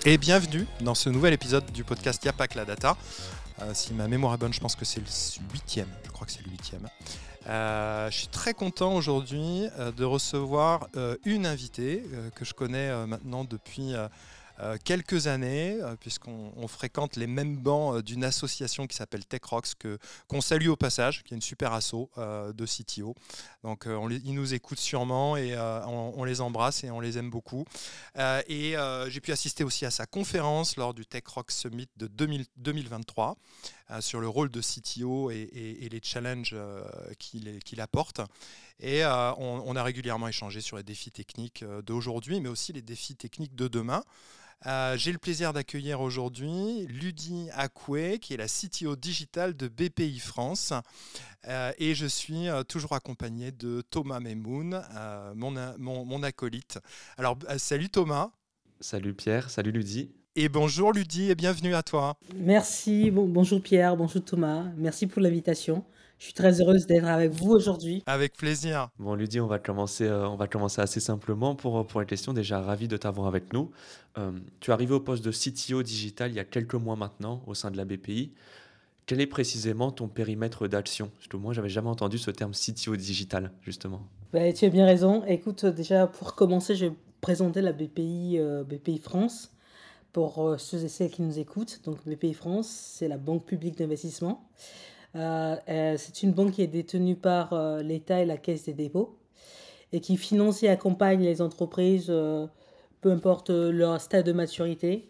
Et bienvenue dans ce nouvel épisode du podcast Y'a pas que la data. Si ma mémoire est bonne, je pense que c'est le 8e. Je crois que c'est le 8e. Je suis très content aujourd'hui de recevoir une invitée que je connais maintenant depuis quelques années, puisqu'on fréquente les mêmes bancs d'une association qui s'appelle TechRox, qu'on salue au passage, qui est une super asso de CTO. Donc ils nous écoutent sûrement et on les embrasse et on les aime beaucoup. J'ai pu assister aussi à sa conférence lors du TechRox Summit de 2023 sur le rôle de CTO et les challenges qu'il apporte. Et on a régulièrement échangé sur les défis techniques d'aujourd'hui, mais aussi les défis techniques de demain. J'ai le plaisir d'accueillir aujourd'hui Ludi Akoué, qui est la CTO digitale de BPI France. Et je suis toujours accompagné de Thomas Memoun, mon acolyte. Alors, salut Thomas. Salut Pierre, salut Ludi. Et bonjour Ludi, et bienvenue à toi. Merci, bonjour Pierre, bonjour Thomas, merci pour l'invitation. Je suis très heureuse d'être avec vous aujourd'hui. Avec plaisir. Bon Ludi, on va commencer assez simplement pour les questions. Déjà, ravi de t'avoir avec nous. Tu es arrivé au poste de CTO digital il y a quelques mois maintenant au sein de la BPI. Quel est précisément ton périmètre d'action? Parce que moi, j'avais jamais entendu ce terme CTO digital, justement. Tu as bien raison. Écoute, déjà pour commencer, je vais présenter la BPI France pour ceux et celles qui nous écoutent. Donc BPI France, c'est la banque publique d'investissement. C'est une banque qui est détenue par l'État et la Caisse des dépôts et qui finance et accompagne les entreprises, peu importe leur stade de maturité,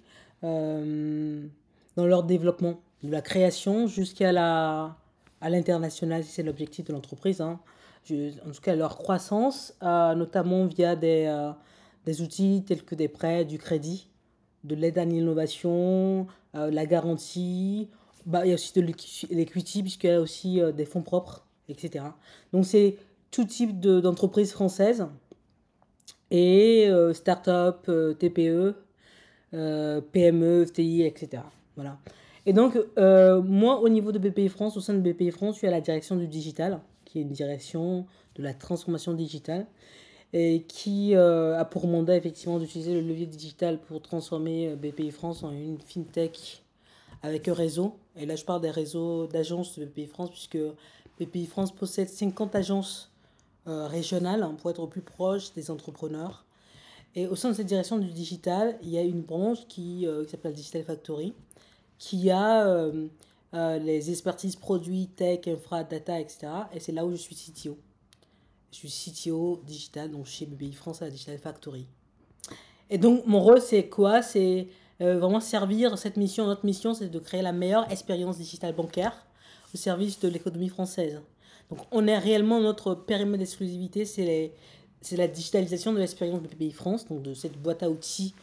dans leur développement, de la création jusqu'à à l'international, si c'est l'objectif de l'entreprise. En tout cas, leur croissance, notamment via des outils tels que des prêts, du crédit, de l'aide à l'innovation, la garantie. Il y a aussi de l'equity, puisqu'il y a aussi des fonds propres, etc. Donc, c'est tout type d'entreprises françaises et start-up, TPE, PME, FTI, etc. Voilà. Et donc, moi, au niveau de BPI France, au sein de BPI France, je suis à la direction du digital, qui est une direction de la transformation digitale, et qui a pour mandat effectivement d'utiliser le levier digital pour transformer BPI France en une fintech avec un réseau. Et là, je parle des réseaux d'agences de BPI France, puisque BPI France possède 50 agences régionales pour être au plus proche des entrepreneurs. Et au sein de cette direction du digital, il y a une branche qui s'appelle Digital Factory, qui a les expertises produits, tech, infra, data, etc. Et c'est là où je suis CTO. Je suis CTO digital, donc chez BPI France à la Digital Factory. Et donc, mon rôle, c'est quoi? C'est vraiment servir cette mission. Notre mission, c'est de créer la meilleure expérience digitale bancaire au service de l'économie française. Donc, on est réellement, notre périmètre d'exclusivité, c'est la digitalisation de l'expérience de BPI France, donc de cette boîte à outils.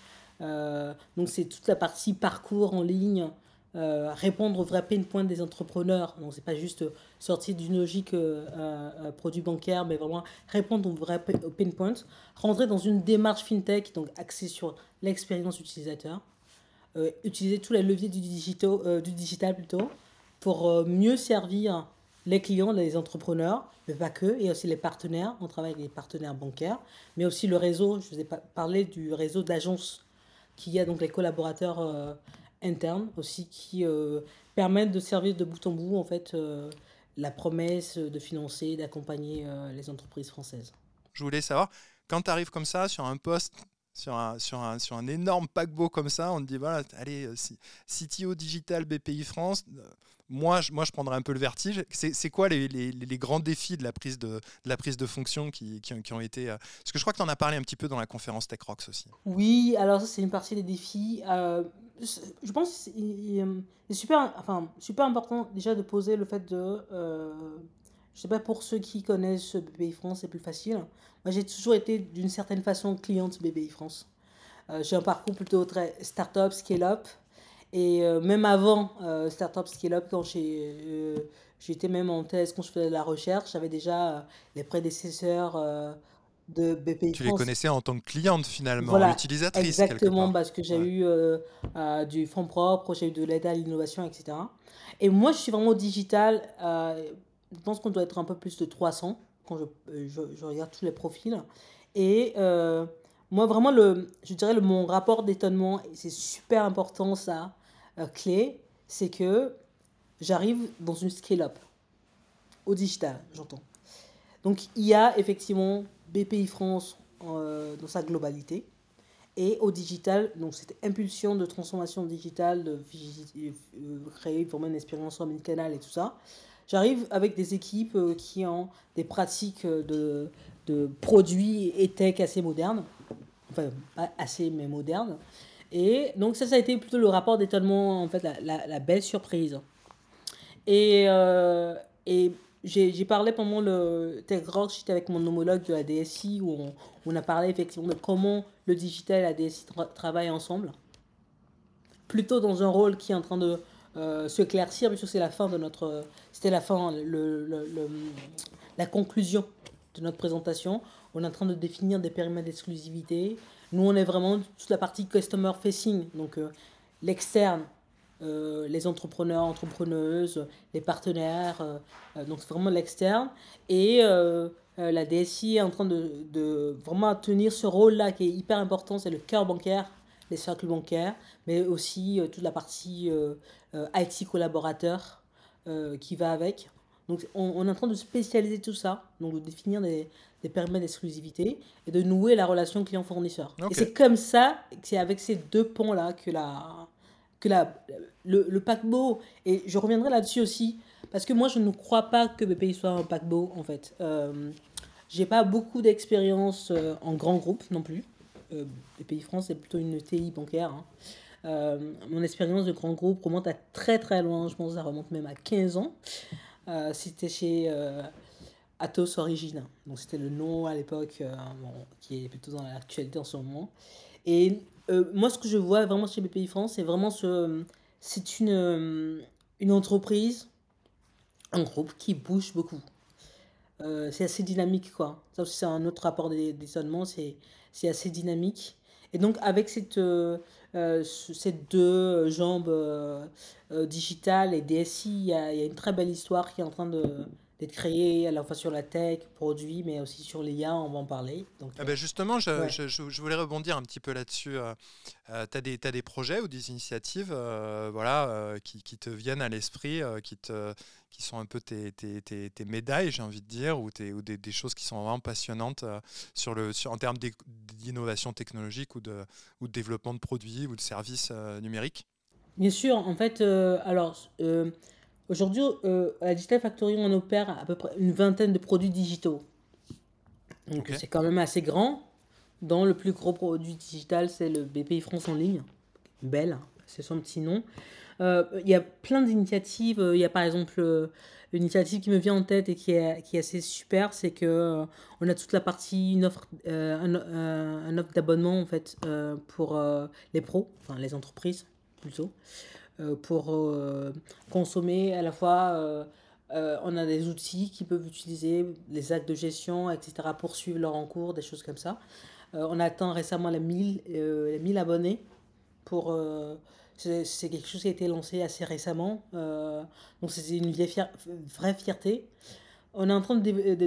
Donc, c'est toute la partie parcours en ligne, répondre aux vrais pain points des entrepreneurs. Donc, c'est pas juste sortir d'une logique produit bancaire, mais vraiment répondre aux vrais pain points. Rentrer dans une démarche fintech, donc axée sur l'expérience utilisateur. Utiliser tous les leviers du digital plutôt, pour mieux servir les clients, les entrepreneurs, mais pas que, et aussi les partenaires. On travaille avec les partenaires bancaires, mais aussi le réseau. Je vous ai parlé du réseau d'agences qui a donc les collaborateurs internes aussi qui permettent de servir de bout en bout en fait la promesse de financer, d'accompagner les entreprises françaises. Je voulais savoir, quand tu arrives comme ça sur un poste, sur un énorme paquebot comme ça, on te dit voilà, allez, CTO digital BPI France, moi je prendrais un peu le vertige. C'est quoi les grands défis de la prise de fonction qui ont été. Parce que je crois que tu en as parlé un petit peu dans la conférence TechRox aussi. Oui, alors ça c'est une partie des défis. Je pense que c'est super important déjà de poser le fait de. Je sais pas, pour ceux qui connaissent BPI France, c'est plus facile. Moi j'ai toujours été d'une certaine façon cliente BPI France. J'ai un parcours plutôt très start-up, scale-up. Et même avant Startup Scale-up, quand j'étais même en thèse, quand je faisais de la recherche, j'avais déjà les prédécesseurs de BPI Tu les France. connaissais en tant que cliente finalement, Voilà, utilisatrice quelque exactement, part. parce que j'ai Ouais. eu du fonds propre, j'ai eu de l'aide à l'innovation, etc. Et moi, je suis vraiment au digital. Je pense qu'on doit être un peu plus de 300 quand je regarde tous les profils. Et moi, vraiment, je dirais mon rapport d'étonnement, et c'est super important ça, clé, c'est que j'arrive dans une scale-up, au digital, j'entends. Donc, il y a effectivement BPI France dans sa globalité. Et au digital, donc cette impulsion de transformation digitale, créer vraiment une expérience omnicanal et tout ça, j'arrive avec des équipes qui ont des pratiques de produits et tech assez modernes, enfin pas assez mais modernes. Et donc ça a été plutôt le rapport d'étonnement, en fait, la belle surprise. Et, et j'ai parlé pendant le Tech Rock, j'étais avec mon homologue de la DSI, où on a parlé effectivement de comment le digital et la DSI travaillent ensemble. Plutôt dans un rôle qui est en train de s'éclaircir, puisque c'est la fin de notre. C'était la fin, la conclusion de notre présentation. On est en train de définir des périmètres d'exclusivité. Nous, on est vraiment toute la partie customer facing, donc l'externe, les entrepreneurs, entrepreneuses, les partenaires, donc c'est vraiment l'externe. Et la DSI est en train de vraiment tenir ce rôle-là qui est hyper important, c'est le cœur bancaire, les cercles bancaires, mais aussi toute la partie IT collaborateur qui va avec. Donc on est en train de spécialiser tout ça, donc de définir des périmètres d'exclusivité et de nouer la relation client-fournisseur. Et Ok. c'est comme ça, c'est avec ces deux ponts-là que le paquebot, et je reviendrai là-dessus aussi, parce que moi je ne crois pas que BPI soit un paquebot en fait. J'ai pas beaucoup d'expérience en grand groupe non plus. BPI France c'est plutôt une TI bancaire, hein. Mon expérience de grand groupe remonte à très très loin, je pense que ça remonte même à 15 ans. C'était chez Atos Origine, donc c'était le nom à l'époque, bon, qui est plutôt dans l'actualité en ce moment. Et moi, ce que je vois vraiment chez BPI France, c'est vraiment c'est une entreprise, un groupe qui bouge beaucoup. C'est assez dynamique, quoi. Ça aussi, c'est un autre rapport d'étonnement, c'est assez dynamique. Et donc, avec ces deux jambes digitales et DSI, il y a une très belle histoire qui est en train d'être créée, à la fois sur la tech, produit, mais aussi sur l'IA, on va en parler. Donc, Ah ben justement, ouais. je voulais rebondir un petit peu là-dessus. T'as des projets ou des initiatives voilà, qui te viennent à l'esprit, qui sont un peu tes médailles, j'ai envie de dire, ou des choses qui sont vraiment passionnantes en termes d'innovation technologique ou de développement de produits ou de services numériques. Bien sûr, en fait, aujourd'hui, à la Digital Factory, on opère à peu près une vingtaine de produits digitaux. Donc, Ok. c'est quand même assez grand. Dans le plus gros produit digital, c'est le BPI France en ligne. Belle, c'est son petit nom. Il y a plein d'initiatives. Il y a par exemple une initiative qui me vient en tête et qui est assez super, c'est que on a toute la partie, une offre, un offre d'abonnement en fait pour les pros, enfin les entreprises plutôt, pour consommer à la fois. On a des outils qui peuvent utiliser les actes de gestion, etc., pour suivre leur encours, des choses comme ça. On a atteint récemment les 1000 abonnés pour, c'est quelque chose qui a été lancé assez récemment. Donc c'est une vraie fierté. On est en train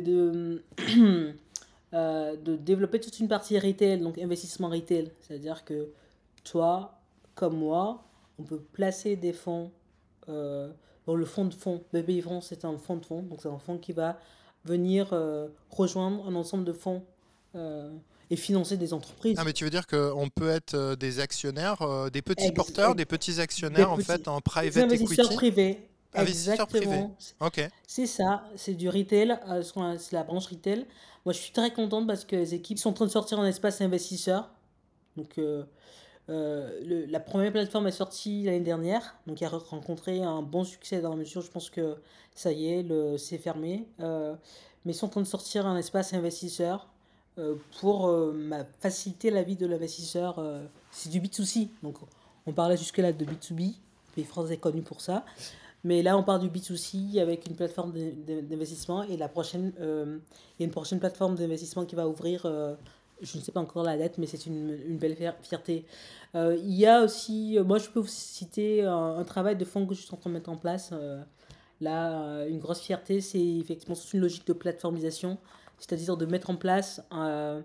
de développer toute une partie retail, donc investissement retail. C'est-à-dire que toi, comme moi, on peut placer des fonds euh, dans le fonds de fonds. BPI France, c'est un fonds de fonds. Donc c'est un fonds qui va venir rejoindre un ensemble de fonds euh, et financer des Ah, entreprises. mais tu veux dire qu'on peut être des actionnaires, des petits Ex- porteurs, des ex- petits des actionnaires en fait petits en des private investisseurs equity, privés. investisseurs privés. Exactement. Ok. C'est ça, c'est du retail, c'est la branche retail. Moi, je suis très contente parce que les équipes sont en train de sortir un espace investisseur. Donc, la première plateforme est sortie l'année dernière, donc il a rencontré un bon succès dans la mesure, je pense que ça y est, c'est fermé. Mais ils sont en train de sortir un espace investisseur pour faciliter la vie de l'investisseur. C'est du B2C, donc on parlait jusque-là de B2B, Pays France est connu pour ça. Mais là, on part du B2C avec une plateforme d'investissement et il y a une prochaine plateforme d'investissement qui va ouvrir. Je ne sais pas encore la date, mais c'est une belle fierté. Il y a aussi, moi je peux vous citer un travail de fond que je suis en train de mettre en place. Là, une grosse fierté, c'est effectivement toute une logique de plateformisation, c'est-à-dire de mettre en place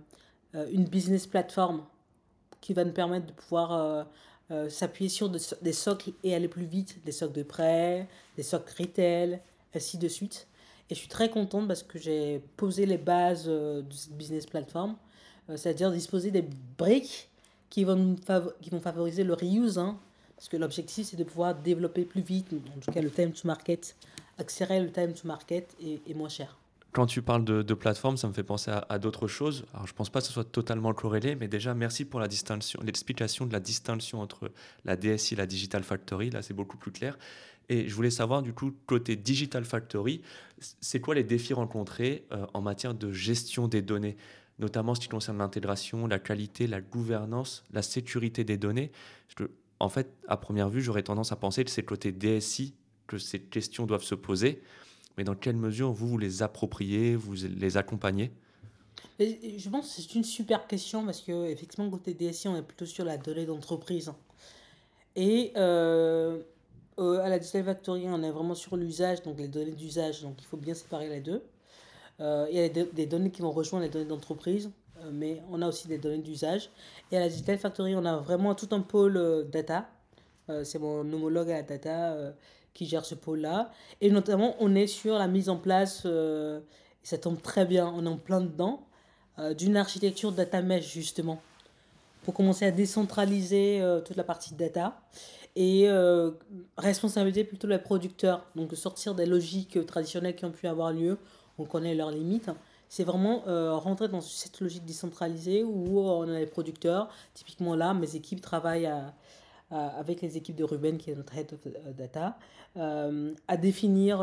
une business platform qui va nous permettre de pouvoir s'appuyer sur des socles et aller plus vite, des socles de prêt, des socles retail, ainsi de suite. Et je suis très contente parce que j'ai posé les bases de cette business platform, c'est-à-dire disposer des briques qui vont favoriser le reuse, hein, parce que l'objectif c'est de pouvoir développer plus vite, en tout cas le time to market, accélérer le time to market et moins cher. Quand tu parles de plateforme, ça me fait penser à d'autres choses. Alors, je pense pas que ce soit totalement corrélé, mais déjà, merci pour la distinction, l'explication de la distinction entre la DSI et la Digital Factory. Là, c'est beaucoup plus clair. Et je voulais savoir, du coup, côté Digital Factory, c'est quoi les défis rencontrés en matière de gestion des données, notamment ce qui concerne l'intégration, la qualité, la gouvernance, la sécurité des données. Parce que, en fait, à première vue, j'aurais tendance à penser que c'est côté DSI que ces questions doivent se poser. Mais dans quelle mesure vous les appropriez, vous les accompagnez? Et je pense que c'est une super question parce que effectivement côté DSI on est plutôt sur la donnée d'entreprise. Et à la Digital Factory, on est vraiment sur l'usage, donc les données d'usage, donc il faut bien séparer les deux. Il y a des données qui vont rejoindre les données d'entreprise, mais on a aussi des données d'usage. Et à la Digital Factory, on a vraiment tout un pôle data. C'est mon homologue à la data qui gère ce pôle-là. Et notamment, on est sur la mise en place, et ça tombe très bien, on est en plein dedans, d'une architecture data mesh justement pour commencer à décentraliser toute la partie data et responsabiliser plutôt les producteurs. Donc de sortir des logiques traditionnelles qui ont pu avoir lieu, on connaît leurs limites. C'est vraiment rentrer dans cette logique décentralisée où on a les producteurs. Typiquement là, mes équipes travaillent avec les équipes de Ruben, qui est notre head of data, à définir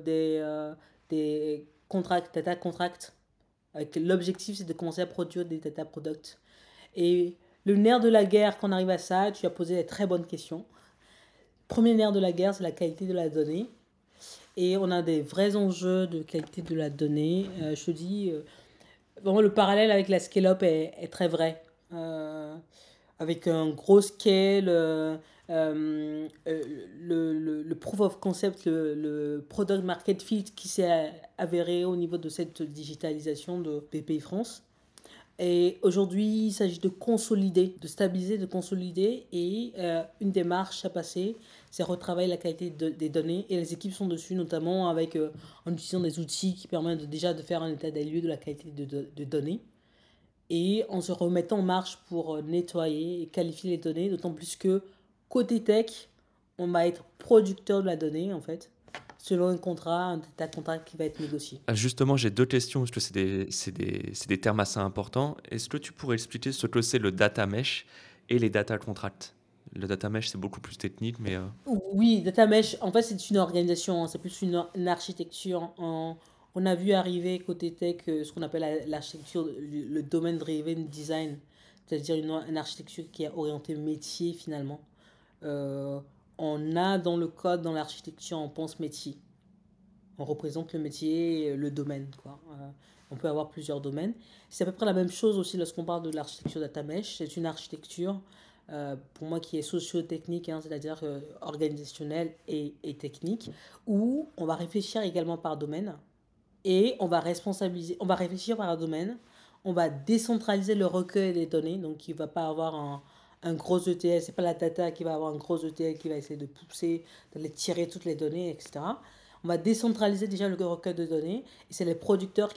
des contracts, data contracts. Avec l'objectif, c'est de commencer à produire des data products. Et le nerf de la guerre, quand on arrive à ça, tu as posé des très bonnes questions. Premier nerf de la guerre, c'est la qualité de la donnée. Et on a des vrais enjeux de qualité de la donnée. Je te dis, vraiment, le parallèle avec la scale-up est très vrai. Avec un gros scale, le proof of concept, le product market fit qui s'est avéré au niveau de cette digitalisation de BPI France. Et aujourd'hui, il s'agit de consolider, de stabiliser, de consolider. Et une démarche à passer, c'est retravailler la qualité des données. Et les équipes sont dessus, notamment avec, en utilisant des outils qui permettent déjà de faire un état des lieux de la qualité de données. Et en se remettant en marche pour nettoyer et qualifier les données, d'autant plus que côté tech, on va être producteur de la donnée, en fait, selon un data contrat qui va être négocié. Ah, justement, j'ai deux questions parce que c'est des termes assez importants. Est-ce que tu pourrais expliquer ce que c'est le data mesh et les data contracts? Le data mesh, c'est beaucoup plus technique, mais Oui, Data Mesh, en fait, c'est une organisation, hein, c'est plus une architecture. On a vu arriver côté tech ce qu'on appelle l'architecture, le domain driven design, c'est-à-dire une architecture qui est orientée métier finalement. Euh, on a dans le code, dans l'architecture, on pense métier. On représente le métier, le domaine, quoi. On peut avoir plusieurs domaines. C'est à peu près la même chose aussi lorsqu'on parle de l'architecture data mesh. C'est une architecture, pour moi, qui est socio-technique, hein, c'est-à-dire organisationnelle et technique, où on va réfléchir également par domaine et on va responsabiliser, on va réfléchir par domaine, on va décentraliser le recueil des données, donc il ne va pas avoir un gros ETL, c'est pas la data qui va avoir un gros ETL qui va essayer de pousser, d'aller tirer toutes les données, etc. On va décentraliser déjà le recueil de données et c'est les producteurs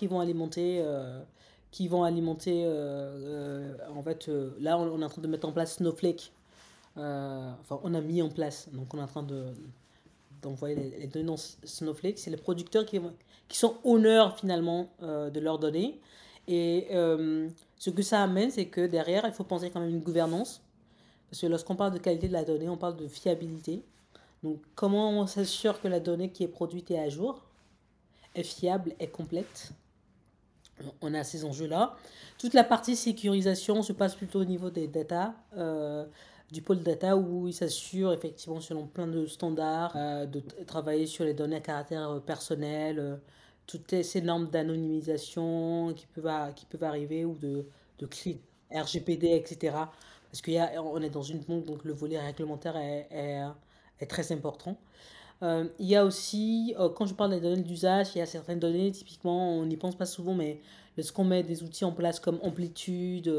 en fait, là on est en train de mettre en place Snowflake. Enfin, on a mis en place, donc on est en train d'envoyer les données dans Snowflake. C'est les producteurs qui sont honneurs finalement de leurs données. Et ce que ça amène, c'est que derrière, il faut penser quand même une gouvernance. Parce que lorsqu'on parle de qualité de la donnée, on parle de fiabilité. Donc comment on s'assure que la donnée qui est produite est à jour, est fiable, est complète. On a ces enjeux-là. Toute la partie sécurisation se passe plutôt au niveau des data, du pôle data où il s'assure effectivement selon plein de standards de travailler sur les données à caractère personnel, toutes ces normes d'anonymisation qui peuvent arriver ou de RGPD, etc. Parce qu'on est dans une banque, donc le volet réglementaire est très important. Il y a aussi, quand je parle des données d'usage, il y a certaines données, typiquement, on n'y pense pas souvent, mais lorsqu'on met des outils en place comme Amplitude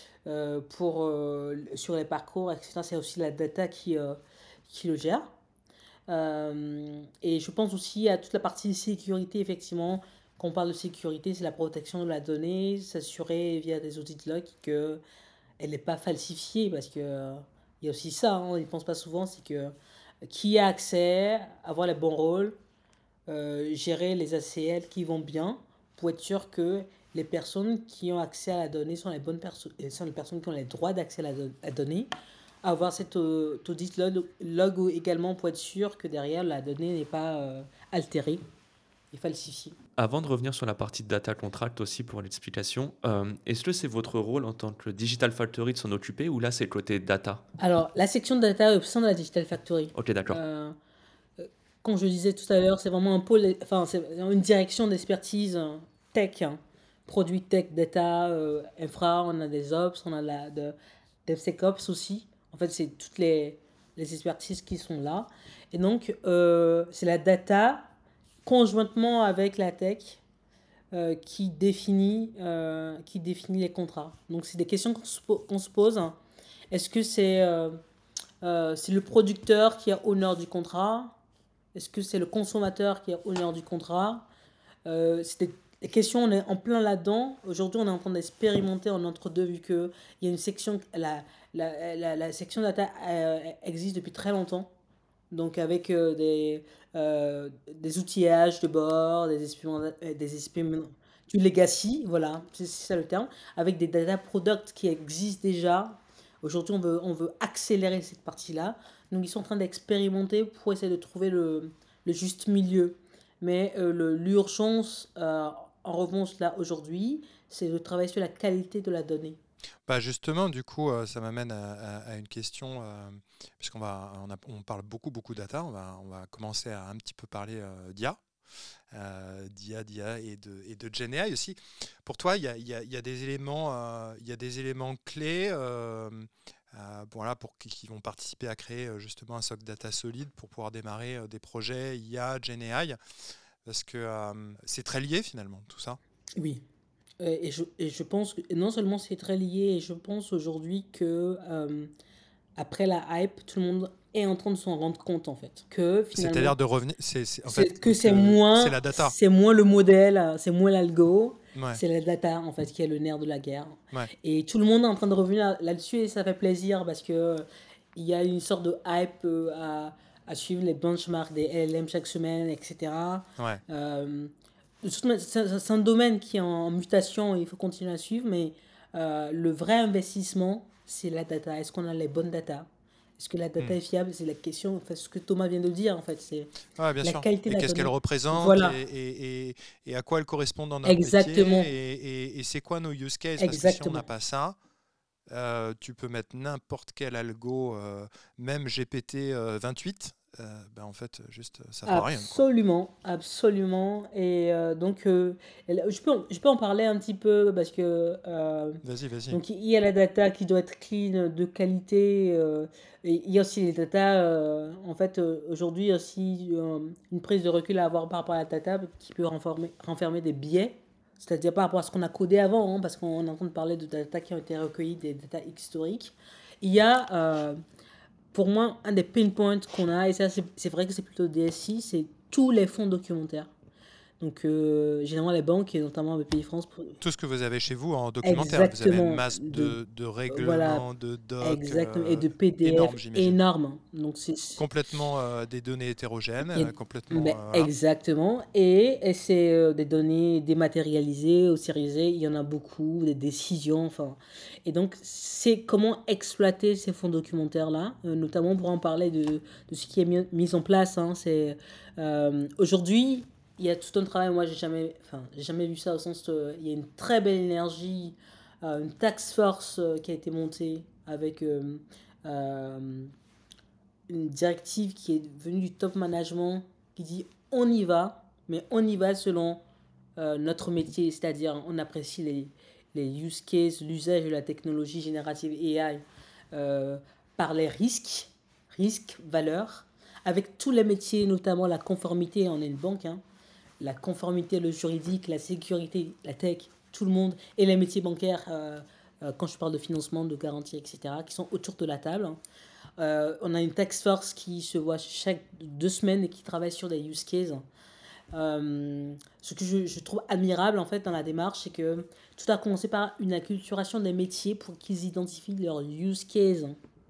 sur les parcours, etc., c'est aussi la data qui le gère. Et je pense aussi à toute la partie sécurité, effectivement. Quand on parle de sécurité, c'est la protection de la donnée, s'assurer via des outils de log qu'elle n'est pas falsifiée, parce que il y a aussi ça, hein, on n'y pense pas souvent, c'est que qui a accès, avoir les bons rôles, gérer les ACL qui vont bien, pour être sûr que les personnes qui ont accès à la donnée sont les bonnes personnes, sont les personnes qui ont les droits d'accès à la donnée, avoir cette audit log également pour être sûr que derrière la donnée n'est pas altérée et falsifiée. Avant de revenir sur la partie de data contract aussi pour l'explication, est-ce que c'est votre rôle en tant que Digital Factory de s'en occuper ou là c'est côté data? Alors, la section de data est au sein de la Digital Factory. Ok, d'accord. Euh, Comme je disais tout à l'heure, c'est vraiment un pôle, enfin, c'est une direction d'expertise tech, hein. Produit tech, data, infra, on a des ops, on a de DevSecOps aussi. En fait, c'est toutes les expertises qui sont là. Et donc, c'est la data conjointement avec la tech qui définit les contrats. Donc, c'est des questions qu'on se pose. Est-ce que c'est le producteur qui a honneur du contrat? Est-ce que c'est le consommateur qui a honneur du contrat? C'est des questions, on est en plein là-dedans. Aujourd'hui, on est en train d'expérimenter en entre-deux, vu qu'il y a une section, la section data existe depuis très longtemps. Donc, avec des outillages de bord, du legacy, voilà, c'est ça le terme, avec des data products qui existent déjà. Aujourd'hui, on veut accélérer cette partie-là. Donc, ils sont en train d'expérimenter pour essayer de trouver le juste milieu. Mais l'urgence, en revanche, là, aujourd'hui, c'est de travailler sur la qualité de la donnée. Bah justement, du coup, ça m'amène à une question, puisqu'on on parle beaucoup data, on va commencer à un petit peu parler d'IA et de GenAI aussi. Pour toi, il y a des éléments clés voilà, qui vont participer à créer justement un socle data solide pour pouvoir démarrer des projets IA, GenAI, parce que c'est très lié finalement, tout ça. Oui. Et je pense que non seulement c'est très lié, et je pense aujourd'hui que après la hype, tout le monde est en train de s'en rendre compte en fait. Que finalement, C'est-à-dire de revenir, en fait, que c'est que c'est moins, la data. c'est moins le modèle, c'est moins l'algo, Ouais, c'est la data en fait qui est le nerf de la guerre. ouais. Et tout le monde est en train de revenir là-dessus et ça fait plaisir parce que il y a une sorte de hype à suivre les benchmarks des LLM chaque semaine, etc. Ouais. De toute manière, c'est un domaine qui est en mutation, il faut continuer à suivre, mais le vrai investissement, c'est la data. Est-ce qu'on a les bonnes data? Est-ce que la data Hmm. est fiable? C'est la question, enfin, ce que Thomas vient de dire, en fait, c'est Ouais, bien la sûr. qualité Et de la qu'est-ce qu'elle donnée. représente Voilà, et à quoi elle correspond dans notre métier exactement, et c'est quoi nos use cases? Parce que si on n'a exactement. pas ça, tu peux mettre n'importe quel algo, même GPT 28, ben en fait, juste, ça fera rien, quoi. Absolument, absolument. Et donc, je peux en parler un petit peu parce que Vas-y, vas-y. donc il y a la data qui doit être clean, de qualité. Et il y a aussi les data. En fait, aujourd'hui, il y a aussi une prise de recul à avoir par rapport à la data qui peut renfermer des biais. C'est-à-dire par rapport à ce qu'on a codé avant, hein, parce qu'on est en train de parler de data qui ont été recueillies, des data historiques. Il y a pour moi, un des pain points qu'on a, et ça c'est vrai que c'est plutôt DSI, c'est tous les fonds documentaires. Donc, généralement, les banques, et notamment BPI France, Tout ce que vous avez chez vous en documentaire, vous avez une exactement, masse de voilà, règlements, de docs exactement, et de PDF énormes, j'imagine. énormes. Donc, Complètement des données hétérogènes, complètement. ben, Voilà. exactement. Et c'est des données dématérialisées ou sérisées, il y en a beaucoup, des décisions, enfin. Et donc, c'est comment exploiter ces fonds documentaires-là, notamment pour en parler de ce qui est mis en place, hein. Aujourd'hui, il y a tout un travail, moi, j'ai jamais vu ça au sens, il y a une très belle énergie, une task force qui a été montée avec euh, une directive qui est venue du top management qui dit on y va, mais on y va selon notre métier, c'est-à-dire on apprécie les use cases, l'usage de la technologie générative AI par les risques, valeurs, avec tous les métiers, notamment la conformité, on est une banque, hein, la conformité, le juridique, la sécurité, la tech, tout le monde, et les métiers bancaires, quand je parle de financement, de garantie, etc., qui sont autour de la table. On a une task force qui se voit chaque 2 semaines et qui travaille sur des use cases. Ce que je trouve admirable en fait dans la démarche, c'est que tout a commencé par une acculturation des métiers pour qu'ils identifient leur use case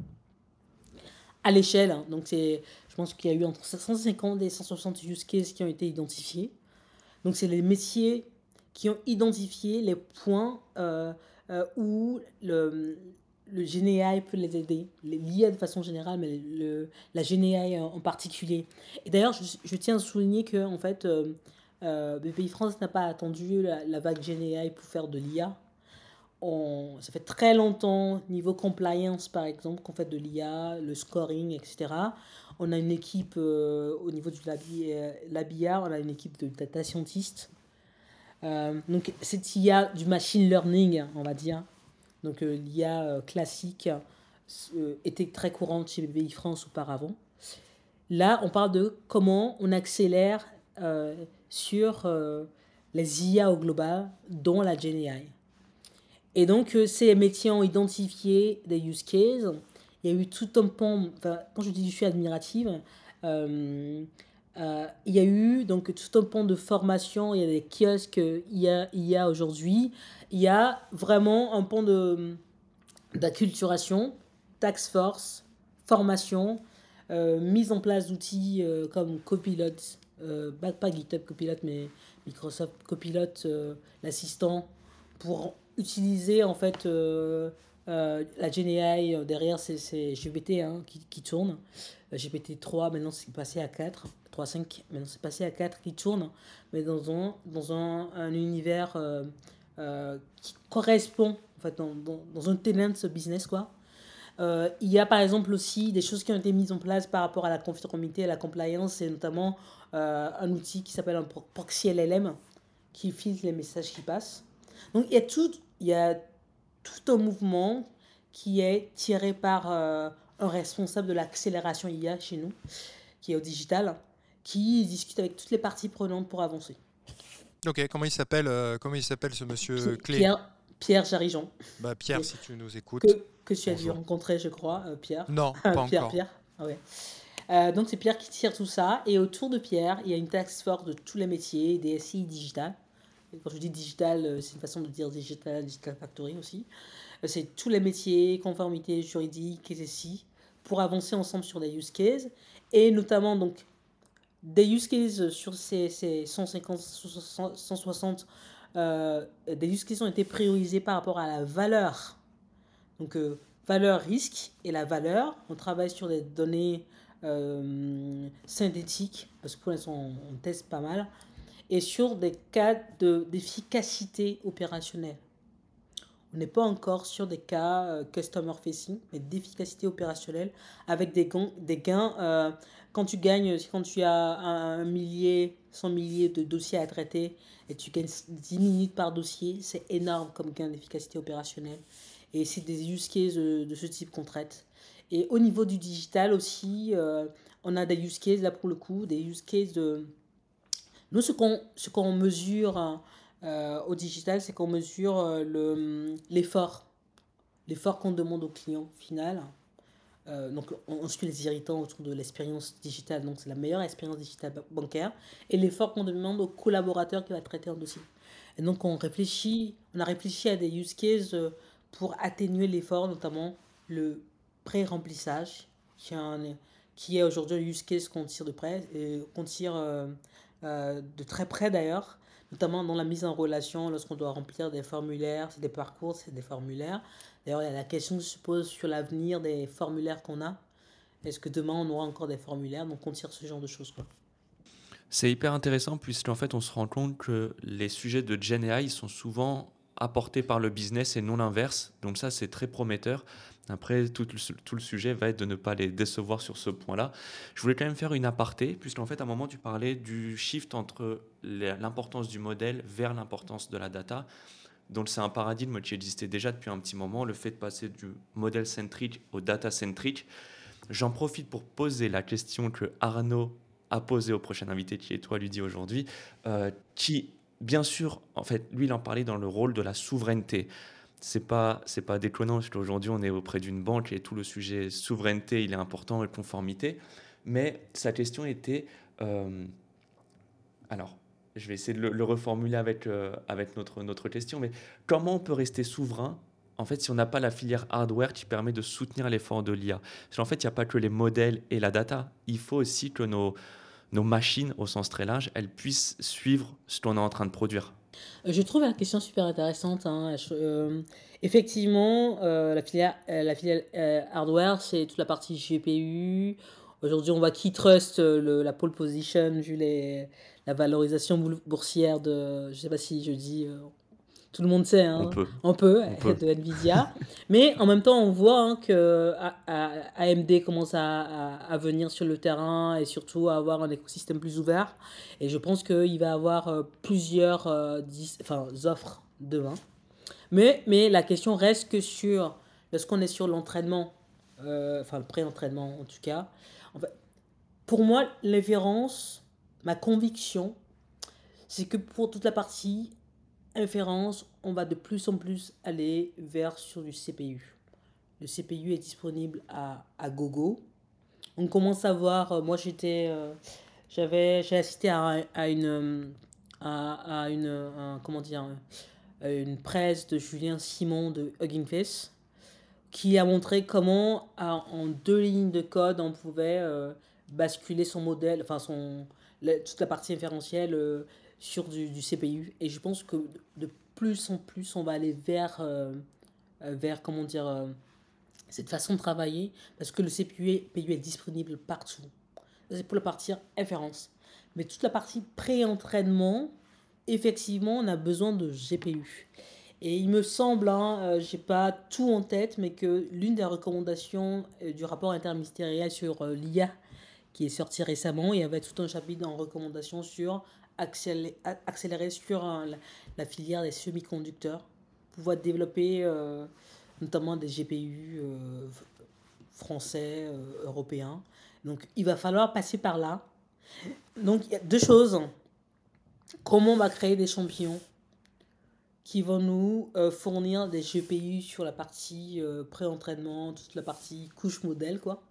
à l'échelle. Donc je pense qu'il y a eu entre 150 et 160 use cases qui ont été identifiés. Donc c'est les métiers qui ont identifié les points où le GenAI peut les aider, l'IA de façon générale, mais la GenAI en particulier. Et d'ailleurs, je tiens à souligner que en fait, BPI France n'a pas attendu la vague GenAI pour faire de l'IA. Ça fait très longtemps, niveau compliance par exemple, qu'on fait de l'IA, le scoring, etc. On a une équipe au niveau du l'ABIA, on a une équipe de data scientists. Donc cette IA du machine learning, on va dire, donc l'IA classique était très courante chez BPI France auparavant. Là, on parle de comment on accélère sur les IA au global, dont la GenAI. Et donc, ces métiers ont identifié des use cases. Il y a eu tout un pan, enfin, quand je dis je suis admirative, il y a eu donc tout un pan de formation. Il y a des kiosques IA aujourd'hui. Il y a vraiment un pan d'acculturation, task force, formation, mise en place d'outils comme Copilot, pas GitHub Copilot, mais Microsoft Copilot, l'assistant, pour utiliser en fait la GenAI derrière ces GPT hein, qui tournent. GPT-3, maintenant c'est passé à 4. 3.5, maintenant c'est passé à 4 qui tournent, mais dans un univers qui correspond en fait, dans un tenant business quoi. Il y a par exemple aussi des choses qui ont été mises en place par rapport à la conformité et à la compliance, et notamment un outil qui s'appelle un proxy LLM qui filtre les messages qui passent. Donc il y a tout un mouvement qui est tiré par un responsable de l'accélération IA chez nous, qui est au digital, qui discute avec toutes les parties prenantes pour avancer. Ok, comment il s'appelle ce monsieur clé? Pierre Jarijon. Bah, Pierre, si tu nous écoutes. Que tu as dû rencontrer, je crois, Pierre. Non, pas encore. Pierre. Ah ouais. Donc c'est Pierre qui tire tout ça. Et autour de Pierre, il y a une task force de tous les métiers, DSI, digital. Et quand je dis digital, c'est une façon de dire digital factory aussi. C'est tous les métiers, conformité juridique, SSI, pour avancer ensemble sur des use cases. Et notamment, donc, des use cases sur ces 150, 160, des use cases ont été priorisés par rapport à la valeur. Donc, valeur risque et la valeur. On travaille sur des données synthétiques, parce que pour l'instant, on teste pas mal. Et sur des cas d'efficacité opérationnelle. On n'est pas encore sur des cas customer facing, mais d'efficacité opérationnelle avec des gains quand tu as un millier, 100 milliers de dossiers à traiter et tu gagnes 10 minutes par dossier, c'est énorme comme gain d'efficacité opérationnelle. Et c'est des use cases de ce type qu'on traite. Et au niveau du digital aussi, on a des use cases, là pour le coup, des use cases de... Nous, ce qu'on mesure au digital, c'est qu'on mesure l'effort qu'on demande au client final. Donc, on suit les irritants autour de l'expérience digitale. Donc, c'est la meilleure expérience digitale bancaire. Et l'effort qu'on demande au collaborateur qui va traiter un dossier. Et donc, on a réfléchi à des use cases pour atténuer l'effort, notamment le pré-remplissage, qui est aujourd'hui un use case qu'on tire de près, et qu'on tire de très près d'ailleurs, notamment dans la mise en relation lorsqu'on doit remplir des formulaires, c'est des parcours, c'est des formulaires. D'ailleurs, il y a la question qui se pose sur l'avenir des formulaires qu'on a. Est-ce que demain, on aura encore des formulaires? Donc, on tire ce genre de choses, quoi. C'est hyper intéressant puisqu'en fait, on se rend compte que les sujets de Gen AI sont souvent apportés par le business et non l'inverse. Donc ça, c'est très prometteur. Après, tout le sujet va être de ne pas les décevoir sur ce point-là. Je voulais quand même faire une aparté, puisqu'en fait, à un moment, tu parlais du shift entre l'importance du modèle vers l'importance de la data. Donc c'est un paradigme qui existait déjà depuis un petit moment, le fait de passer du modèle centrique au data centrique. J'en profite pour poser la question que Arnaud a posée au prochain invité qui est toi, Ludie, aujourd'hui, qui, bien sûr, en fait, lui, il en parlait dans le rôle de la souveraineté. C'est pas déconnant, parce qu'aujourd'hui, on est auprès d'une banque et tout le sujet souveraineté, il est important, et conformité. Mais sa question était, euh, alors, je vais essayer de le reformuler avec notre question, mais comment on peut rester souverain en fait si on n'a pas la filière hardware qui permet de soutenir l'effort de l'IA? Parce qu'en fait, il n'y a pas que les modèles et la data, il faut aussi que nos machines, au sens très large, elles puissent suivre ce qu'on est en train de produire. Je trouve la question super intéressante, hein. Effectivement, la filière hardware, c'est toute la partie GPU. Aujourd'hui, on voit qui trust la pole position vu la valorisation boursière de, je sais pas si je dis, tout le monde sait, On hein, peut, un peu, on peut. de Nvidia. Mais en même temps, on voit hein, que AMD commence à venir sur le terrain et surtout à avoir un écosystème plus ouvert. Et je pense qu'il va y avoir plusieurs offres demain. Mais la question reste que sur, lorsqu'on est sur l'entraînement, enfin le pré-entraînement en tout cas, en fait, pour moi, ma conviction, c'est que pour toute la partie inférence, on va de plus en plus aller vers sur du CPU. Le CPU est disponible à gogo. On commence à voir, moi j'ai assisté comment dire, une presse de Julien Simon de Hugging Face qui a montré comment en 2 lignes de code on pouvait basculer son modèle, enfin toute la partie inférentielle sur du CPU. Et je pense que de plus en plus on va aller vers comment dire, cette façon de travailler parce que le CPU est disponible partout. C'est pour la partie inférence. Mais toute la partie pré-entraînement, effectivement, on a besoin de GPU. Et il me semble, hein, j'ai pas tout en tête, mais que l'une des recommandations du rapport interministériel sur l'IA qui est sorti récemment, il y avait tout un chapitre en recommandation sur accélérer sur la filière des semi-conducteurs, pouvoir développer notamment des GPU français, européens. Donc il va falloir passer par là. Donc il y a 2 choses. Comment on va créer des champions qui vont nous fournir des GPU sur la partie pré-entraînement, toute la partie couche modèle, quoi.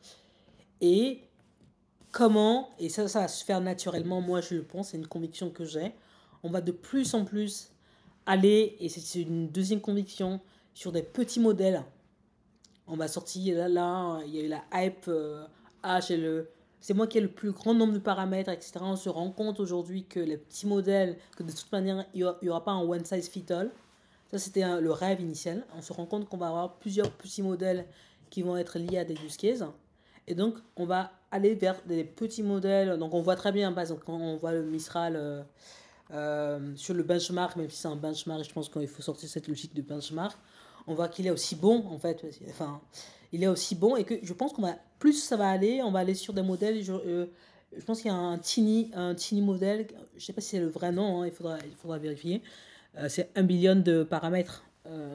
Et comment, et ça va se faire naturellement, moi je le pense, c'est une conviction que j'ai, on va de plus en plus aller, et c'est une deuxième conviction, sur des petits modèles. On va sortir, là il y a eu la hype, c'est moi qui ai le plus grand nombre de paramètres, etc. On se rend compte aujourd'hui que les petits modèles, que de toute manière, il n'y aura pas un one size fit all. Ça, c'était le rêve initial. On se rend compte qu'on va avoir plusieurs petits modèles qui vont être liés à des use cases. Et donc, on va aller vers des petits modèles. Donc, on voit très bien, par exemple, quand on voit le Mistral sur le benchmark, même si c'est un benchmark, je pense qu'il faut sortir cette logique de benchmark, on voit qu'il est aussi bon, en fait. Enfin, il est aussi bon et que je pense qu'on va, plus ça va aller, on va aller sur des modèles. Je pense qu'il y a un tiny modèle, je sais pas si c'est le vrai nom, hein, il faudra vérifier. C'est 1 billion de paramètres.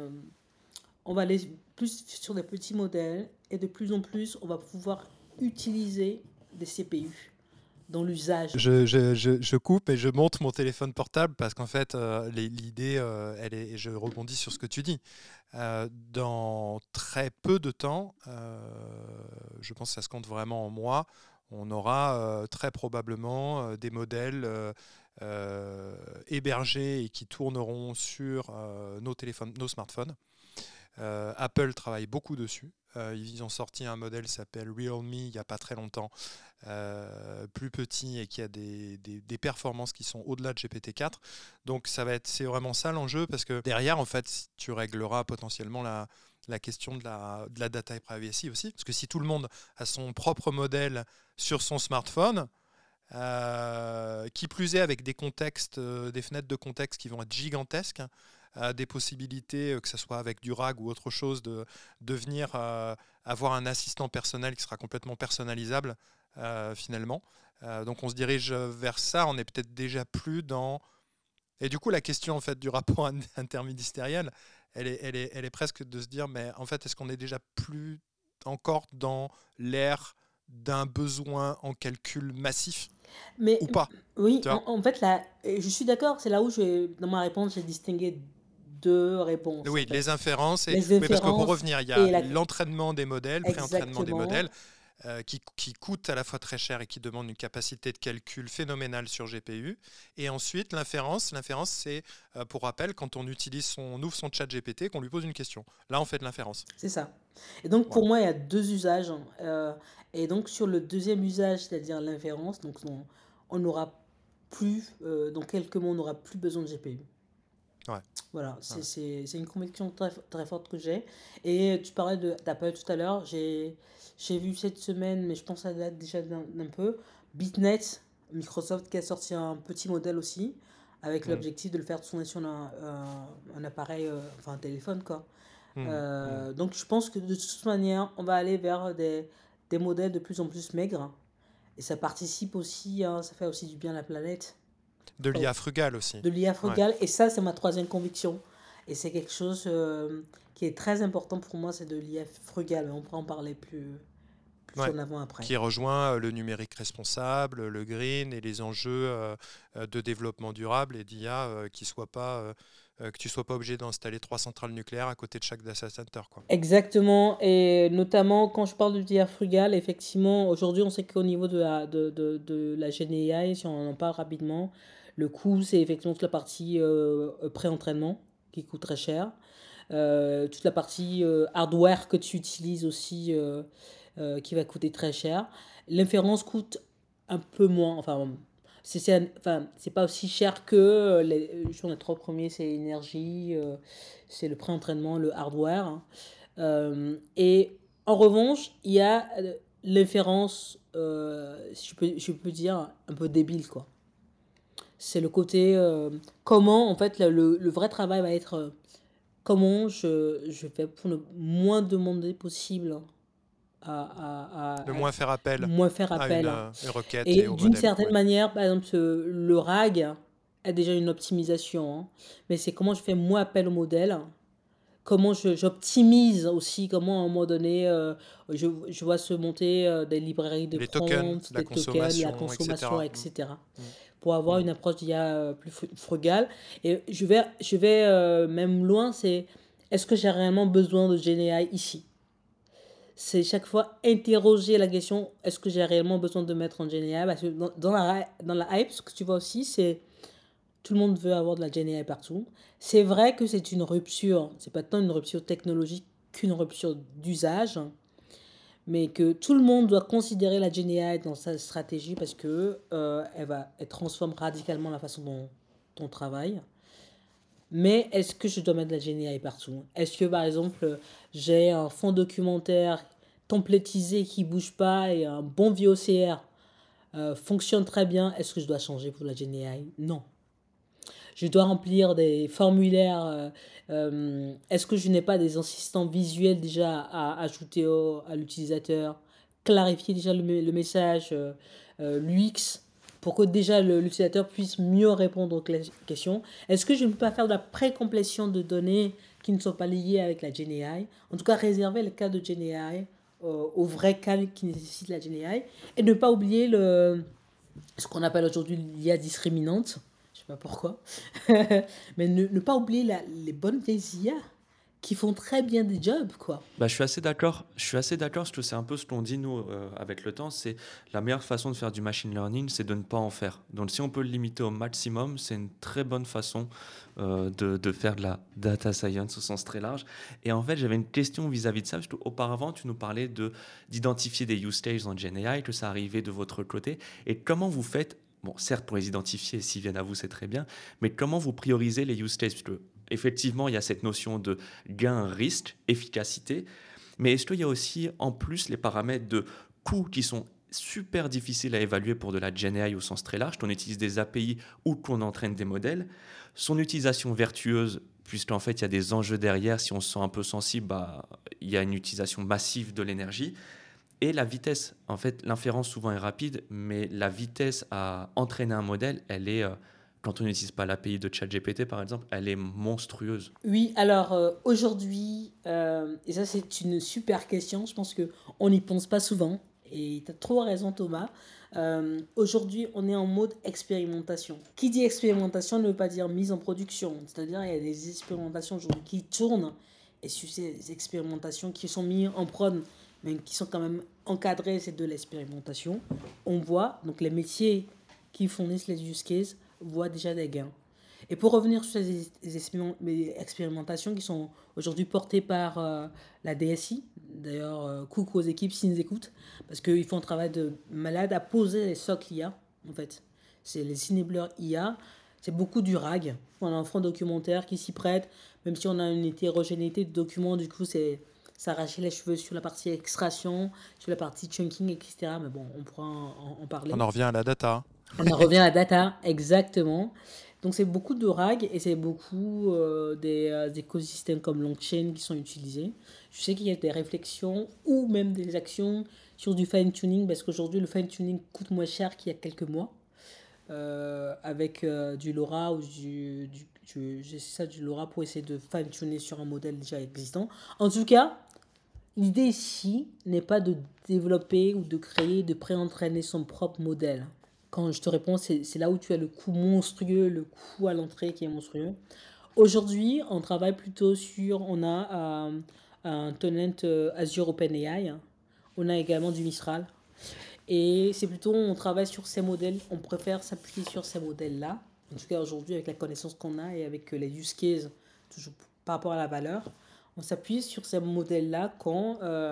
On va aller plus sur des petits modèles et de plus en plus, on va pouvoir utiliser des CPU dans l'usage. Je coupe et je monte mon téléphone portable parce qu'en fait, l'idée, et je rebondis sur ce que tu dis. Dans très peu de temps, je pense que ça se compte vraiment en mois, on aura très probablement des modèles hébergés et qui tourneront sur nos téléphones, nos smartphones. Apple travaille beaucoup dessus. Ils ont sorti un modèle qui s'appelle Realme il n'y a pas très longtemps, plus petit et qui a des performances qui sont au-delà de GPT-4. Donc c'est vraiment ça l'enjeu, parce que derrière, en fait, tu régleras potentiellement la question de la data et privacy aussi. Parce que si tout le monde a son propre modèle sur son smartphone, qui plus est avec des contextes, des fenêtres de contexte qui vont être gigantesques, des possibilités, que ce soit avec du RAG ou autre chose, de venir avoir un assistant personnel qui sera complètement personnalisable finalement. Donc on se dirige vers ça, on est peut-être déjà plus dans... Et du coup, la question en fait du rapport interministériel, elle est presque de se dire, mais en fait, est-ce qu'on est déjà plus encore dans l'ère d'un besoin en calcul massif Mais ou pas, oui, tu vois? en fait, là, je suis d'accord, c'est là où dans ma réponse, j'ai distingué deux réponses, en Oui, fait. les inférences Les oui, parce que pour inférences revenir, il y a et la... l'entraînement des modèles, pré-entraînement des modèles, Exactement. qui coûte à la fois très cher et qui demande une capacité de calcul phénoménale sur GPU. Et ensuite, l'inférence. L'inférence, c'est, pour rappel, quand on ouvre son chat GPT, qu'on lui pose une question. Là, on fait de l'inférence. C'est ça. Et donc, Voilà. pour moi, il y a deux usages, hein. Et donc, sur le deuxième usage, c'est-à-dire l'inférence, donc on n'aura plus, dans quelques mois, on n'aura plus besoin de GPU. Ouais. Voilà, Ouais. c'est une conviction très, très forte que j'ai. Et tu parlais d'Apple tout à l'heure. J'ai vu cette semaine, mais je pense que ça date déjà d'un peu, BitNet, Microsoft qui a sorti un petit modèle aussi, avec Mm. l'objectif de le faire tourner sur un appareil, enfin un téléphone, quoi. Mm. Mm. Donc je pense que de toute manière, on va aller vers des modèles de plus en plus maigres. Et ça participe aussi, hein, ça fait aussi du bien à la planète. De Oh, l'IA frugale aussi. de l'IA Ouais. frugale. Et ça, c'est ma troisième conviction. Et c'est quelque chose qui est très important pour moi, c'est de l'IA frugale. On pourra en parler plus Ouais. en avant après. Qui rejoint le numérique responsable, le green et les enjeux de développement durable et d'IA que tu sois pas obligé d'installer 3 centrales nucléaires à côté de chaque data center, quoi. Exactement, et notamment quand je parle de l'IA frugale, effectivement, aujourd'hui on sait qu'au niveau de la GenAI, si on en parle rapidement, le coût c'est effectivement toute la partie pré-entraînement qui coûte très cher. Toute la partie hardware que tu utilises aussi qui va coûter très cher. L'inférence coûte un peu moins, enfin enfin, c'est pas aussi cher que sur les trois premiers, c'est l'énergie, c'est le pré-entraînement, le hardware, hein. Et en revanche, il y a l'inférence, si je peux dire, un peu débile, quoi. C'est le côté comment, en fait, le vrai travail va être comment je fais pour le moins demander possible De moins faire appel moins faire à appel. une requête et Et au d'une modèle. certaine Ouais. manière, par exemple, le RAG a déjà une optimisation, hein. Mais c'est comment je fais moins appel au modèle, comment j'optimise aussi, comment à un moment donné, je vois se monter des librairies de Les tokens, prompts, la des tokens, la consommation, consommation, etc. etc. Mm. Pour avoir Mm. une approche d'IA plus frugale. Et je vais même loin, c'est est-ce que j'ai réellement besoin de GenAI ici? C'est chaque fois interroger la question, est-ce que j'ai réellement besoin de mettre en GenAI? Parce que dans la hype, ce que tu vois aussi, c'est tout le monde veut avoir de la GenAI partout. C'est vrai que c'est une rupture, c'est pas tant une rupture technologique qu'une rupture d'usage, mais que tout le monde doit considérer la GenAI dans sa stratégie parce que elle transforme radicalement la façon dont on travaille. Mais est-ce que je dois mettre de la GenAI partout? Est-ce que par exemple, j'ai un fond documentaire templétisé qui bouge pas et un bon vieux OCR fonctionne très bien? Est-ce que je dois changer pour la GenAI? Non. Je dois remplir des formulaires. Est-ce que je n'ai pas des assistants visuels déjà à ajouter à l'utilisateur? Clarifier déjà le message, l'UX, pour que déjà l'utilisateur puisse mieux répondre aux questions. Est-ce que je ne peux pas faire de la précomplétion de données qui ne sont pas liées avec la GenAI? En tout cas, réserver le cas de GenAI aux vrais cas qui nécessitent la GenAI. Et ne pas oublier ce qu'on appelle aujourd'hui l'IA discriminante. Je sais pas pourquoi. Mais ne pas oublier les bonnes vieilles IA qui font très bien des jobs, quoi. Bah, je suis assez d'accord. Je suis assez d'accord parce que c'est un peu ce qu'on dit nous avec le temps. C'est la meilleure façon de faire du machine learning, c'est de ne pas en faire. Donc, si on peut le limiter au maximum, c'est une très bonne façon de faire de la data science au sens très large. Et en fait, j'avais une question vis-à-vis de ça parce qu'auparavant, tu nous parlais d'identifier des use cases en GenAI, que ça arrivait de votre côté. Et comment vous faites? Bon, certes, pour les identifier, s'ils viennent à vous, c'est très bien. Mais comment vous priorisez les use cases? Parce que effectivement, il y a cette notion de gain, risque, efficacité. Mais est-ce qu'il y a aussi en plus les paramètres de coût qui sont super difficiles à évaluer pour de la GenAI au sens très large, qu'on utilise des API ou qu'on entraîne des modèles, son utilisation vertueuse, puisqu'en fait il y a des enjeux derrière, si on se sent un peu sensible, bah, il y a une utilisation massive de l'énergie, et la vitesse. En fait, l'inférence souvent est rapide, mais la vitesse à entraîner un modèle, elle est quand on n'utilise pas l'API de ChatGPT, par exemple, elle est monstrueuse. Oui, alors aujourd'hui, et ça c'est une super question, je pense qu'on n'y pense pas souvent, et tu as trop raison Thomas. Aujourd'hui, on est en mode expérimentation. Qui dit expérimentation ne veut pas dire mise en production, c'est-à-dire il y a des expérimentations aujourd'hui qui tournent, et sur ces expérimentations qui sont mises en prod, mais qui sont quand même encadrées, c'est de l'expérimentation. On voit, donc les métiers qui fournissent les use cases voient déjà des gains. Et pour revenir sur ces expérimentations qui sont aujourd'hui portées par la DSI, d'ailleurs, coucou aux équipes s'ils nous écoutent, parce qu'ils font un travail de malade à poser les socs IA, en fait. C'est les enablers IA, c'est beaucoup du RAG. On a un front documentaire qui s'y prête, même si on a une hétérogénéité de documents, du coup, c'est s'arracher les cheveux sur la partie extraction, sur la partie chunking, etc. Mais bon, on pourra en parler. On en revient à la data. On en revient à la data, exactement. Donc c'est beaucoup de RAG et c'est beaucoup des écosystèmes comme Longchain qui sont utilisés. Je sais qu'il y a des réflexions ou même des actions sur du fine-tuning parce qu'aujourd'hui le fine-tuning coûte moins cher qu'il y a quelques mois avec du LoRa ou du LoRa pour essayer de fine-tuner sur un modèle déjà existant. En tout cas, l'idée ici n'est pas de développer ou de créer, de pré-entraîner son propre modèle. Quand je te réponds, c'est là où tu as le coût monstrueux, le coût à l'entrée qui est monstrueux. Aujourd'hui, on travaille plutôt sur, on a un tenant Azure OpenAI, on a également du Mistral. Et c'est plutôt, on travaille sur ces modèles, on préfère s'appuyer sur ces modèles-là. En tout cas, aujourd'hui, avec la connaissance qu'on a et avec les use cases, toujours par rapport à la valeur, on s'appuie sur ces modèles-là qu'on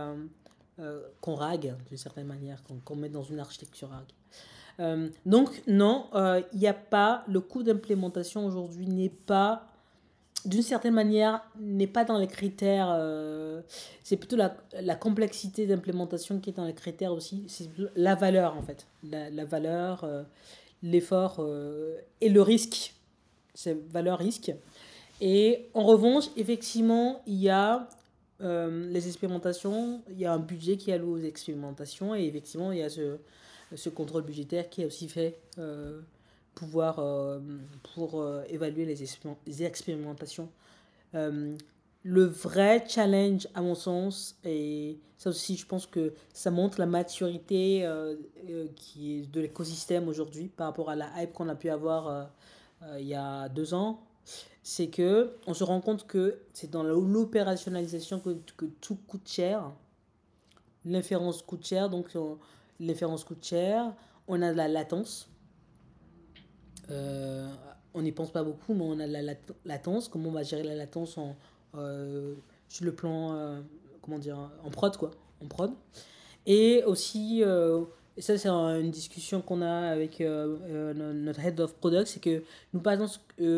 RAG, d'une certaine manière, qu'on met dans une architecture RAG. Donc, non, il n'y a pas, le coût d'implémentation aujourd'hui n'est pas, d'une certaine manière, n'est pas dans les critères. C'est plutôt la complexité d'implémentation qui est dans les critères aussi. C'est plutôt la valeur, en fait. La valeur, l'effort et le risque. C'est valeur-risque. Et en revanche, effectivement, il y a les expérimentations, il y a un budget qui est alloué aux expérimentations et effectivement, il y a ce contrôle budgétaire qui est aussi fait pour évaluer les expérimentations. Le vrai challenge, à mon sens, et ça aussi, je pense que ça montre la maturité qui est de l'écosystème aujourd'hui par rapport à la hype qu'on a pu avoir il y a 2 ans, c'est que on se rend compte que c'est dans l'opérationnalisation que tout coûte cher. L'inférence coûte cher, donc l'inférence coûte cher. On a de la latence. Euh, on n'y pense pas beaucoup, mais on a de la latence. Comment on va gérer la latence sur le plan, comment dire, en prod, quoi. En prod. Et aussi, et ça c'est une discussion qu'on a avec notre head of product, c'est que nous pensons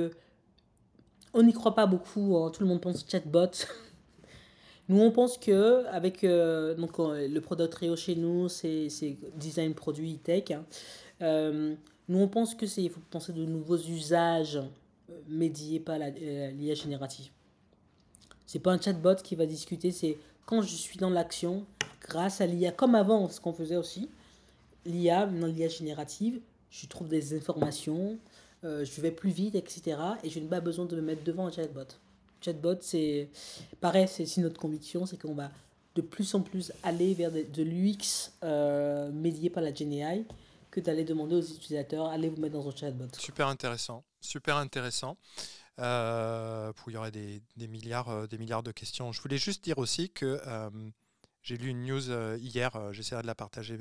on n'y croit pas beaucoup, hein. Tout le monde pense chatbot. Nous, on pense que avec le product trio chez nous, c'est design produit tech, hein. Nous, on pense que il faut penser de nouveaux usages médiés par l'IA générative. C'est pas un chatbot qui va discuter, c'est quand je suis dans l'action, grâce à l'IA, comme avant, ce qu'on faisait aussi, l'IA, maintenant l'IA générative, je trouve des informations, je vais plus vite, etc. Et je n'ai pas besoin de me mettre devant un chatbot. Chatbot, c'est pareil, c'est aussi notre conviction, c'est qu'on va de plus en plus aller vers de l'UX médié par la GenAI que d'aller demander aux utilisateurs, allez vous mettre dans un chatbot. Super intéressant, super intéressant. Il y aurait des milliards de questions. Je voulais juste dire aussi que j'ai lu une news hier, j'essaierai de la partager.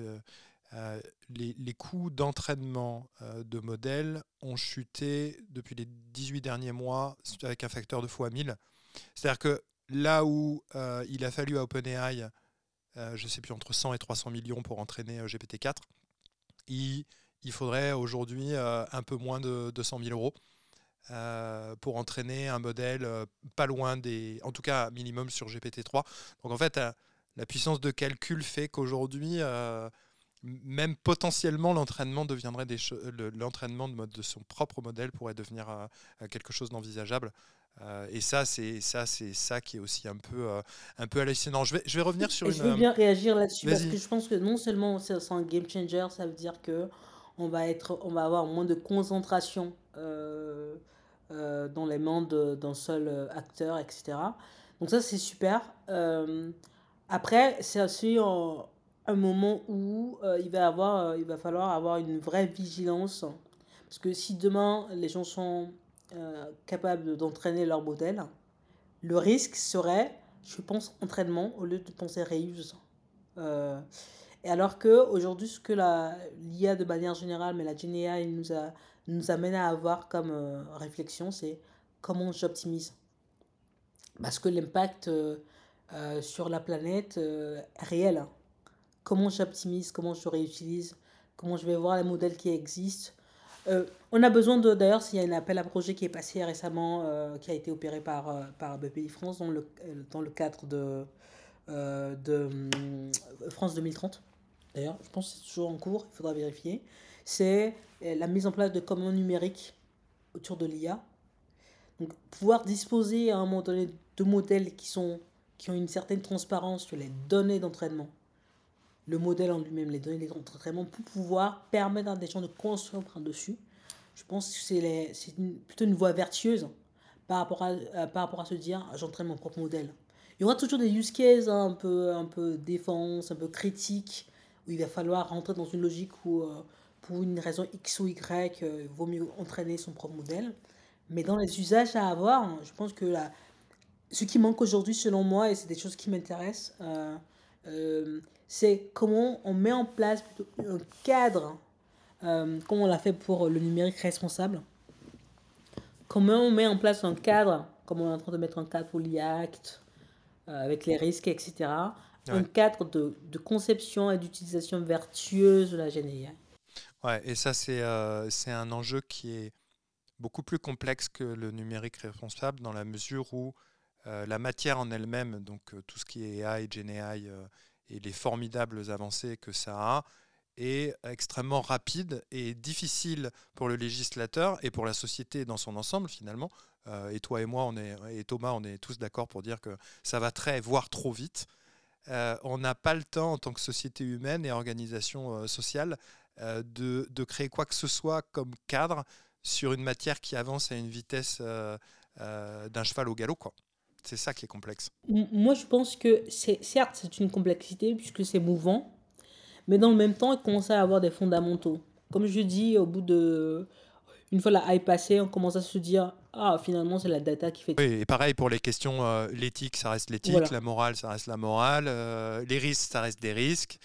Les coûts d'entraînement de modèles ont chuté depuis les 18 derniers mois avec un facteur de fois 1000. C'est-à-dire que là où il a fallu à OpenAI, je ne sais plus, entre 100 et 300 millions pour entraîner GPT-4, il faudrait aujourd'hui un peu moins de 200 000 euros pour entraîner un modèle pas loin des... En tout cas, minimum sur GPT-3. Donc en fait, la puissance de calcul fait qu'aujourd'hui... même potentiellement l'entraînement deviendrait l'entraînement de son propre modèle pourrait devenir quelque chose d'envisageable, et ça c'est ça qui est aussi un peu hallucinant. Je vais revenir sur je veux bien réagir là-dessus parce que je pense que non seulement c'est un game changer, ça veut dire que on va avoir moins de concentration dans les mains d'un seul acteur, etc. Donc ça, c'est super. Après, c'est aussi un moment où il va falloir avoir une vraie vigilance. Parce que si demain, les gens sont capables d'entraîner leur modèle, le risque serait, je pense, entraînement au lieu de penser reuse. Euh, et alors que aujourd'hui, ce que l'IA de manière générale, mais la GenAI nous amène à avoir comme réflexion, c'est comment j'optimise. Parce que l'impact sur la planète est réel. Comment j'optimise, comment je réutilise, comment je vais voir les modèles qui existent. On a besoin d'ailleurs, s'il y a un appel à projet qui est passé récemment, qui a été opéré par BPI France dans le cadre de France 2030. D'ailleurs, je pense que c'est toujours en cours, il faudra vérifier. C'est la mise en place de communs numériques autour de l'IA. Donc, pouvoir disposer à un moment donné de modèles qui ont une certaine transparence sur les données d'entraînement, le modèle en lui-même, les données d'entraînement, pour pouvoir permettre à des gens de construire dessus. Je pense que c'est plutôt une voie vertueuse par rapport à se dire j'entraîne mon propre modèle. Il y aura toujours des use cases un peu défense, un peu critique, où il va falloir rentrer dans une logique où, pour une raison X ou Y, il vaut mieux entraîner son propre modèle. Mais dans les usages à avoir, je pense que ce qui manque aujourd'hui, selon moi, et c'est des choses qui m'intéressent, c'est comment on met en place plutôt un cadre, comme on l'a fait pour le numérique responsable. Comment on met en place un cadre, comme on est en train de mettre un cadre pour l'IACT, avec les risques, etc. Un Ouais. cadre de conception et d'utilisation vertueuse de la GenAI. Ouais, et ça, c'est un enjeu qui est beaucoup plus complexe que le numérique responsable dans la mesure où la matière en elle-même, donc tout ce qui est AI, GenAI et les formidables avancées que ça a, est extrêmement rapide et difficile pour le législateur et pour la société dans son ensemble finalement. Et toi et moi, et Thomas, on est tous d'accord pour dire que ça va très, voire trop vite. On n'a pas le temps en tant que société humaine et organisation sociale de créer quoi que ce soit comme cadre sur une matière qui avance à une vitesse d'un cheval au galop, quoi. C'est ça qui est complexe. Moi, je pense que certes, c'est une complexité puisque c'est mouvant, mais dans le même temps, il commence à avoir des fondamentaux. Comme je dis, une fois la hype passée, on commence à se dire, ah, finalement, c'est la data qui fait Oui, tout. et pareil pour les questions, l'éthique, ça reste l'éthique, Voilà. la morale, ça reste la morale, les risques, ça reste des risques.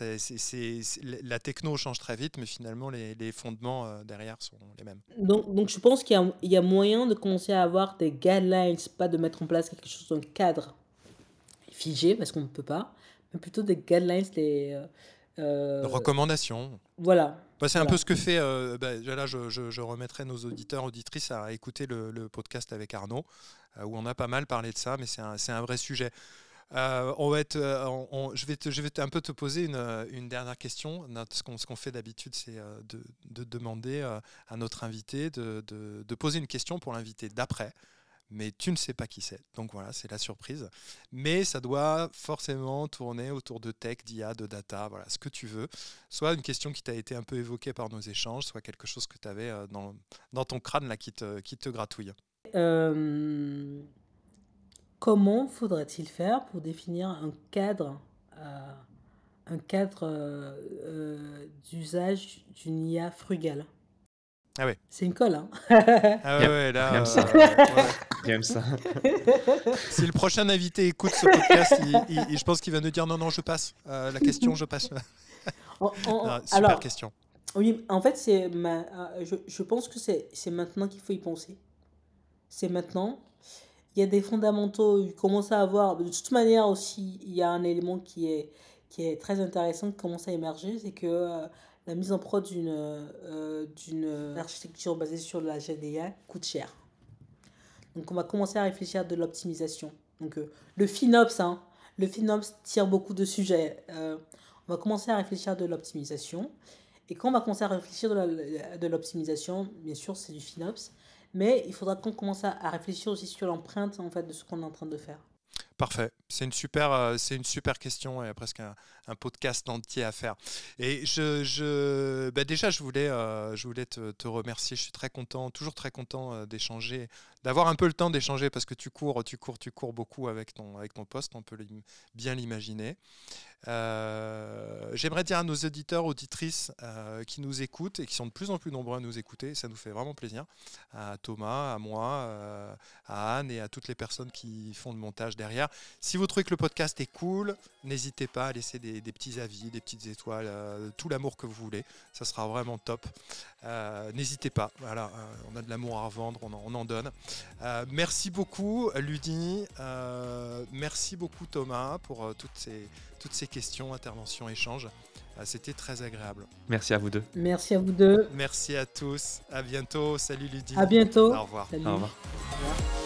La techno change très vite, mais finalement, les fondements derrière sont les mêmes. Donc je pense il y a moyen de commencer à avoir des guidelines, pas de mettre en place quelque chose d'un cadre figé, parce qu'on ne peut pas, mais plutôt des guidelines, euh, Recommandations. voilà, Bah, c'est un voilà. peu ce que fait. Là, je remettrai nos auditeurs, auditrices à écouter le podcast avec Arnaud, où on a pas mal parlé de ça, mais c'est un vrai sujet. On va être, je vais un peu te poser une dernière question. Ce qu'on fait d'habitude, c'est de demander à notre invité de poser une question pour l'invité d'après. Mais tu ne sais pas qui c'est. Donc voilà, c'est la surprise. Mais ça doit forcément tourner autour de tech, d'IA, de data, voilà, ce que tu veux. Soit une question qui t'a été un peu évoquée par nos échanges, soit quelque chose que tu avais dans ton crâne là, qui te gratouille. Euh, Comment faudrait-il faire pour définir un cadre d'usage d'une IA frugale? Ah ouais. C'est une colle, hein. Ah ouais, ouais, J'aime ça. ouais, ouais. J'aime ça. Si le prochain invité écoute ce podcast, je pense qu'il va nous dire non, non, je passe. La question, je passe. Ah, super Alors, question. oui, en fait, je pense que c'est maintenant qu'il faut y penser. C'est maintenant. Il y a des fondamentaux, il commence à avoir. De toute manière aussi, il y a un élément qui est très intéressant qui commence à émerger, c'est que la mise en prod d'une architecture basée sur la GDA coûte cher. Donc on va commencer à réfléchir à de l'optimisation. Donc le FinOps, hein, le FinOps tire beaucoup de sujets. On va commencer à réfléchir à de l'optimisation. Et quand on va commencer à réfléchir de l'optimisation, bien sûr, c'est du FinOps, mais il faudra qu'on commence à réfléchir aussi sur l'empreinte en fait, de ce qu'on est en train de faire. Parfait. c'est une super question et presque un podcast entier à faire. Et déjà, je voulais te remercier. Je suis très content, toujours très content d'échanger, d'avoir un peu le temps d'échanger parce que tu cours beaucoup avec ton poste, on peut bien l'imaginer. J'aimerais dire à nos auditeurs, auditrices qui nous écoutent et qui sont de plus en plus nombreux à nous écouter, ça nous fait vraiment plaisir, à Thomas, à moi, à Anne et à toutes les personnes qui font le montage derrière. Si vous trouvez que le podcast est cool, n'hésitez pas à laisser des petits avis, des petites étoiles, tout l'amour que vous voulez, ça sera vraiment top. N'hésitez pas, voilà, on a de l'amour à revendre, on en donne. Merci beaucoup Ludie, merci beaucoup Thomas pour toutes ces questions, interventions, échanges. C'était très agréable. Merci à vous deux. Merci à vous deux. Merci à tous. À bientôt. Salut Ludie. À bientôt. Au revoir. Salut. Au revoir. Au revoir.